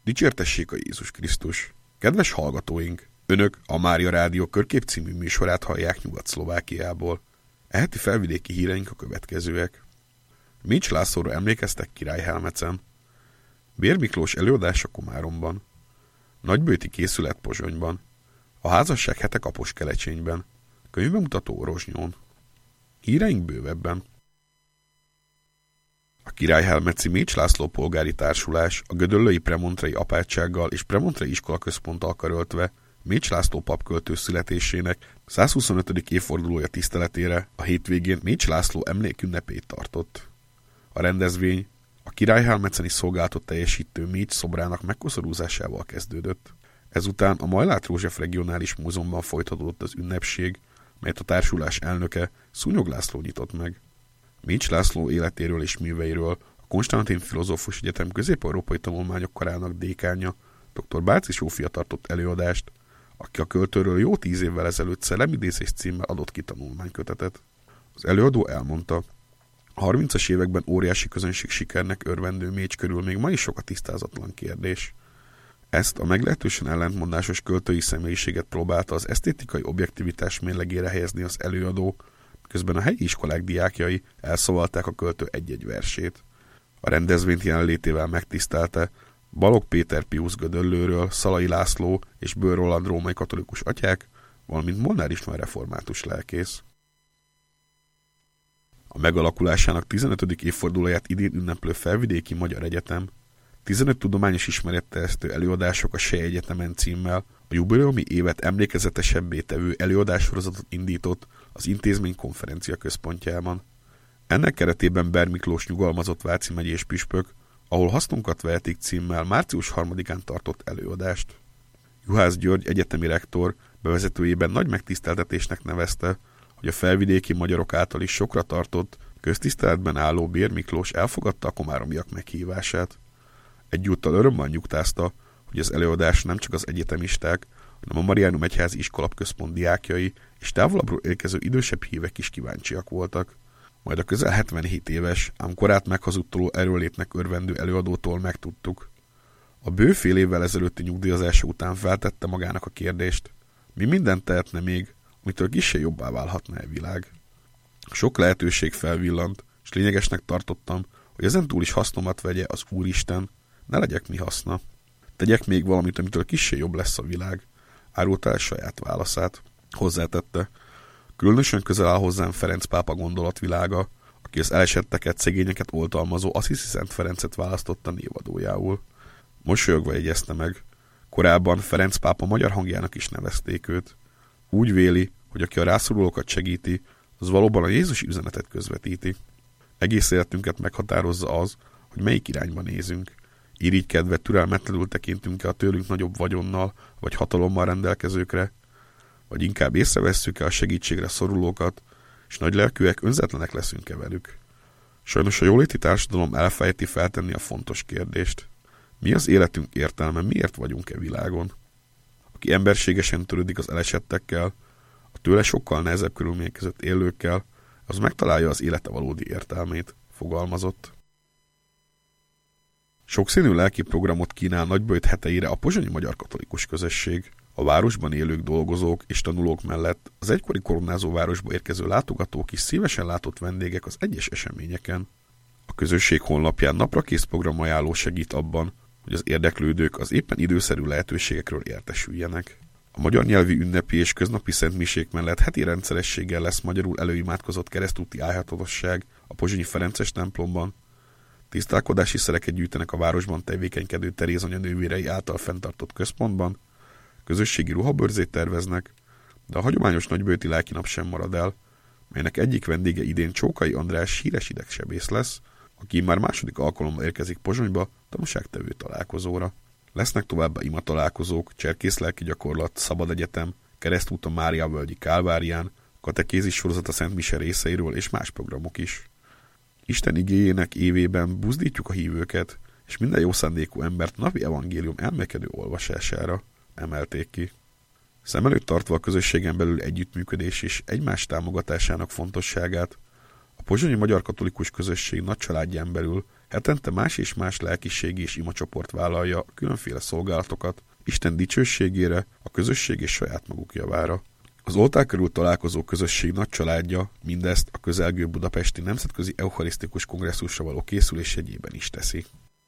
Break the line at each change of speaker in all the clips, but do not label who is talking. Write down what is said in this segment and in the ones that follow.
Dicsértessék a Jézus Krisztus! Kedves hallgatóink! Önök a Mária Rádió Körkép című műsorát hallják Nyugat-Szlovákiából. Eheti felvidéki híreink a következőek. Mécs Lászlóra emlékeztek Királyhelmecen. Bér Miklós előadása Komáromban. Nagybőti készület Pozsonyban. A házasság hete Kaposkelecsényben. Könyvbemutató Rozsnyón. Híreink bővebben. A Királyhelmeci Mécs László polgári társulás a Gödöllői Premontrei apátsággal és Premontrei iskolaközponttal karöltve Mécs László papköltő születésének 125. évfordulója tiszteletére a hétvégén Mécs László emlékünnepét tartott. A rendezvény a Királyhelmeceni szolgálatot teljesítő Mécs szobrának megkoszorúzásával kezdődött. Ezután a Majlát József Regionális Múzeumban folytatódott az ünnepség, melyet a társulás elnöke Szúnyog László nyitott meg. Mécs László életéről és műveiről a Konstantin Filozófus Egyetem közép-európai tanulmányok karának dékánja, dr. Báci Zsófia tartott előadást, aki a költőről jó 10 évvel ezelőtt szellemidézés címmel adott ki tanulmánykötetet. Az előadó elmondta, a 30-as években óriási közönség sikernek örvendő Mécs körül még ma is sok a tisztázatlan kérdés. Ezt a meglehetősen ellentmondásos költői személyiséget próbálta az esztétikai objektivitás mérlegére helyezni az előadó, közben a helyi iskolák diákjai elszavalták a költő egy-egy versét. A rendezvényt jelenlétével megtisztelte Balogh Péter Piusz Gödöllőről, Szalai László és Bőr Roland római katolikus atyák, valamint Molnár István református lelkész. A megalakulásának 15. évfordulóját idén ünneplő Felvidéki Magyar Egyetem 15 tudományos ismeretterjesztő előadások a SEI Egyetemen címmel a jubileumi évet emlékezetesebbé tevő előadássorozatot indított az intézmény konferencia központjában. Ennek keretében Bér Miklós nyugalmazott váci megyés püspök, ahol hasznunkat vehetik címmel március 3-án tartott előadást. Juhász György egyetemi rektor bevezetőjében nagy megtiszteltetésnek nevezte, hogy a felvidéki magyarok által is sokra tartott, köztiszteletben álló Bér Miklós elfogadta a komáromiak meghívását. Egyúttal örömmel nyugtázta, hogy az előadás nem csak az egyetemisták, hanem a Mariánum Egyházi Iskolapközpont diákjai és távolabbról érkező idősebb hívek is kíváncsiak voltak. Majd a közel 77 éves, ám korát meghazudtoló erőlétnek örvendő előadótól megtudtuk. A bő fél évvel ezelőtti nyugdíjazása után feltette magának a kérdést, mi mindent tehetne még, amitől kissé jobbá válhatna a világ. Sok lehetőség felvillant, és lényegesnek tartottam, hogy ezentúl is hasznomat vegye az Úristen, ne legyek mi haszna. Tegyek még valamit, amitől kissé jobb lesz a világ, árulta el saját válaszát. Hozzátette, különösen közel áll hozzám Ferenc pápa gondolatvilága, aki az elesetteket, szegényeket oltalmazó Assisi Szent Ferencet választotta névadójául. Mosolyogva jegyezte meg, korábban Ferenc pápa magyar hangjának is nevezték őt. Úgy véli, hogy aki a rászorulókat segíti, az valóban a Jézusi üzenetet közvetíti. Egész életünket meghatározza az, hogy melyik irányba nézünk. Irigykedve türelmetlenül tekintünk-e a tőlünk nagyobb vagyonnal vagy hatalommal rendelkezőkre, vagy inkább észrevesszük-e a segítségre szorulókat, és nagylelkűek önzetlenek leszünk-e velük. Sajnos a jóléti társadalom elfelejti feltenni a fontos kérdést. Mi az életünk értelme, miért vagyunk-e világon? Aki emberségesen törődik az elesettekkel, a tőle sokkal nehezebb körülmények között élőkkel, az megtalálja az élete valódi értelmét, fogalmazott. Sokszínű lelki programot kínál Nagyböjt heteire a pozsonyi magyar katolikus közösség. A városban élők, dolgozók és tanulók mellett az egykori koronázó városba érkező látogatók is szívesen látott vendégek az egyes eseményeken. A közösség honlapján naprakész programajánló segít abban, hogy az érdeklődők az éppen időszerű lehetőségekről értesüljenek. A magyar nyelvi ünnepi és köznapi szentmisék mellett heti rendszerességgel lesz magyarul előimádkozott keresztúti áhítatosság a pozsonyi Ferences templomban. Tisztálkodási szereket gyűjtenek a városban tevékenykedő Teréz anya nővérei által fenntartott központban, közösségi ruhabörzét terveznek, de a hagyományos nagyböjti lelkinap sem marad el, melynek egyik vendége idén Csókai András híres idegsebész lesz, aki már második alkalommal érkezik Pozsonyba tanúságtevő találkozóra. Lesznek továbbá imatalálkozók, cserkészlelki gyakorlat, szabad egyetem, keresztút a Máriavölgyi Kálvárián, katekézis sorozat a Szent Mise részeiről és más programok is. Isten igéjének évében buzdítjuk a hívőket, és minden jó szándékú embert napi evangélium elmélkedő olvasására, emelték ki. Szem előtt tartva a közösségen belül együttműködés és egymás támogatásának fontosságát, a pozsonyi magyar katolikus közösség nagy családján belül Hetente más és más lelkiségi és imacsoport vállalja a különféle szolgálatokat, Isten dicsőségére, a közösség és saját maguk javára. Az oltár körül találkozó közösség nagy családja mindezt a közelgő budapesti nemzetközi eucharisztikus kongresszusra való készülés jegyében is teszi.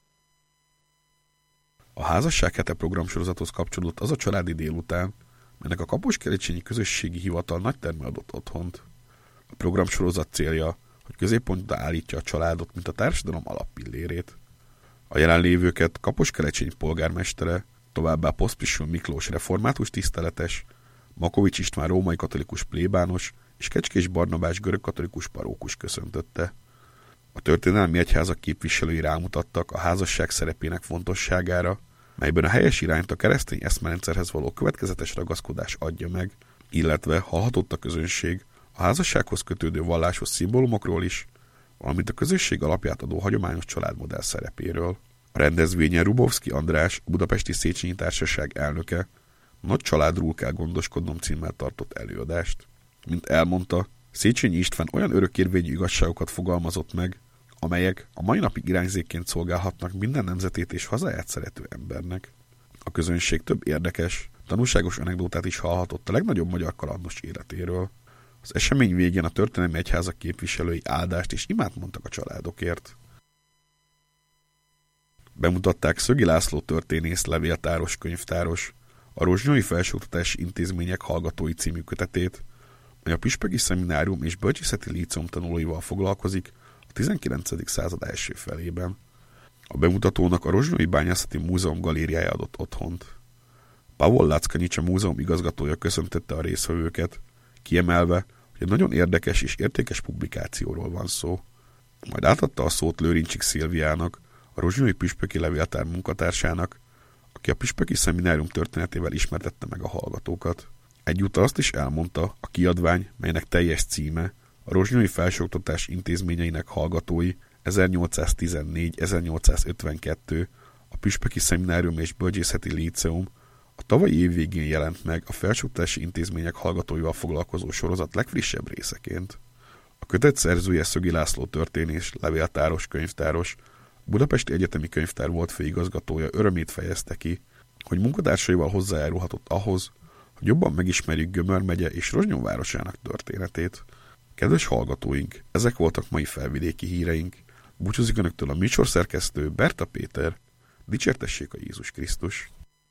A házasság hete programsorozathoz kapcsolódott az a családi délután, melynek a Kaposkerecsényi Közösségi Hivatal nagy terme adott otthont. A programsorozat célja, hogy középpontba állítja a családot, mint a társadalom alappillérét. A jelenlévőket Kaposkerecsény polgármestere, továbbá Poszpisil Miklós református tiszteletes, Makovics István római katolikus plébános és Kecskés Barnabás görögkatolikus parókus köszöntötte. A történelmi egyházak képviselői rámutattak a házasság szerepének fontosságára, melyben a helyes irányt a keresztény eszmerendszerhez való következetes ragaszkodás adja meg, illetve hallhatott a közönség a házassághoz kötődő vallásos szimbólumokról is, valamint a közösség alapját adó hagyományos családmodell szerepéről. A rendezvényen Rubovszki András, Budapesti Széchenyi Társaság elnöke, Nagy családról kell gondoskodnom címmel tartott előadást. Mint elmondta, Széchenyi István olyan örökérvényű igazságokat fogalmazott meg, amelyek a mai napig irányzékként szolgálhatnak minden nemzetét és hazáját szerető embernek. A közönség több érdekes, tanulságos anekdótát is hallhatott a legnagyobb magyar kalandos életéről. Az esemény végén a történelmi egyházak képviselői áldást és imát mondtak a családokért. Bemutatták Szögi László történész, levéltáros, könyvtáros, a Rozsnyói Felsőoktatási Intézmények Hallgatói című kötetét, mely a Püspöki Szeminárium és Bölcsészeti Líceum tanulóival foglalkozik a 19. század első felében. A bemutatónak a Rozsnyói Bányászati Múzeum galériája adott otthont. Pavol Lackanyics, a múzeum igazgatója köszöntette a résztvevőket, kiemelve, hogy egy nagyon érdekes és értékes publikációról van szó. Majd átadta a szót Lőrincsik Szilviának, a Rozsnyói Püspöki Levéltár munkatársának, aki a Püspöki Szeminárium történetével ismertette meg a hallgatókat. Egyúttal azt is elmondta, a kiadvány, melynek teljes címe a Rozsnyói Felsőoktatás Intézményeinek Hallgatói 1814-1852, a Püspöki Szeminárium és Bölcsészeti Líceum a tavalyi év végén jelent meg a felsőoktatási intézmények hallgatóival foglalkozó sorozat legfrissebb részeként. A kötet szerzője Szögi László történész, levéltáros, könyvtáros, Budapesti Egyetemi Könyvtár volt főigazgatója örömét fejezte ki, hogy munkatársaival hozzájárulhatott ahhoz, hogy jobban megismerjük Gömör megye és Rozsnyó városának történetét. Kedves hallgatóink, ezek voltak mai felvidéki híreink. Búcsúzik önöktől a műsorszerkesztő Berta Péter. Dicsértessék a Jézus Krisztus!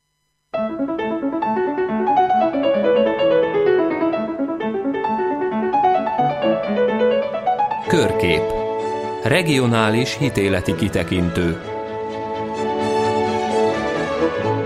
Körkép. Regionális hitéleti kitekintő.